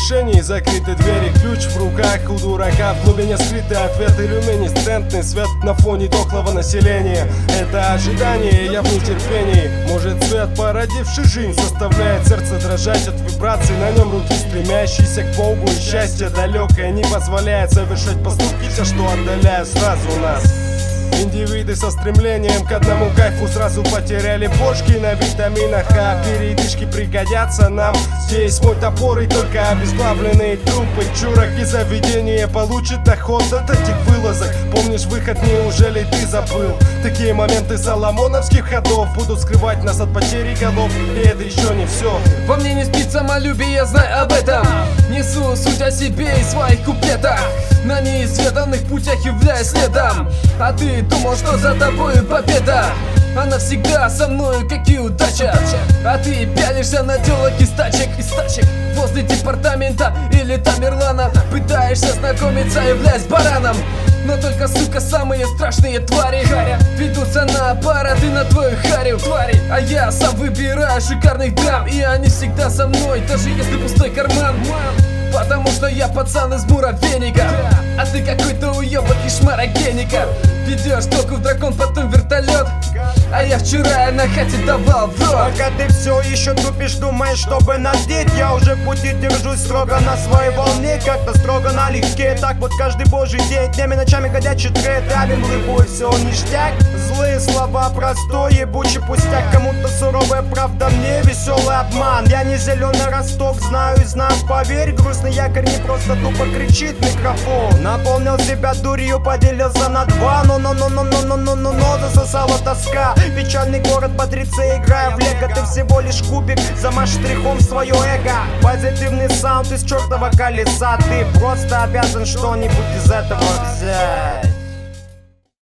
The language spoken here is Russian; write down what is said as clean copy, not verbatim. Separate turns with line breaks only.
решений, закрыты двери, ключ в руках у дурака. В глубине скрытый ответ и люминесцентный свет на фоне дохлого населения. Это ожидание, я в нетерпении. Может, цвет, породивший жизнь, заставляет сердце дрожать от вибраций. На нем руки, стремящиеся к Богу, и счастье далекое не позволяет совершать поступки, все, что отдаляют сразу нас. Индивиды со стремлением к одному кайфу сразу потеряли бошки на витаминах, а передышки пригодятся нам. Здесь мой топор и только обезглавленные трупы. Чурок и заведение получит доход от этих вылазок. Помнишь выход, неужели ты забыл? Такие моменты соломоновских ходов будут скрывать нас от потери голов. И это еще не все.
Во мне не спит самолюбие, я знаю об этом. Несу суть о себе и своих куплетах, на неизведанных путях являюсь следом. А ты думал, что за тобой победа? Она всегда со мною, как и удача. А ты пялишься на телок из тачек возле департамента или Тамерлана. Пытаешься знакомиться, являясь бараном. Но только, сука, самые страшные твари ведутся на аппараты на твою харю. А я сам выбираю шикарных дам, и они всегда со мной, даже если пустой карман. Потому что я пацан из муравейника, а ты какой-то уёбок из шмарогеника. Ведёшь только в дракон, потом вертолет, а я вчера на хате давал в рот.
Пока ты все еще тупишь, думаешь, чтобы надеть, я уже в пути держусь строго на своей волне, как-то строго налегке. Так вот каждый божий день, днями, ночами ходячий тред, равен в любой, все ништяк. Злые слова, простой ебучий пустяк. Кому-то суровая правда, мне веселый обман. Я не зеленый росток, знаю и знаю, поверь. Грустный якорь не просто тупо кричит микрофон. Наполнил себя дурью, поделился на два. Но засосала тоска. Печальный город бодрится, играя в лего. Ты всего лишь кубик, замажь штрихом свое эго. Позитивный саунд из чертова колеса. Ты просто обязан что-нибудь из этого взять.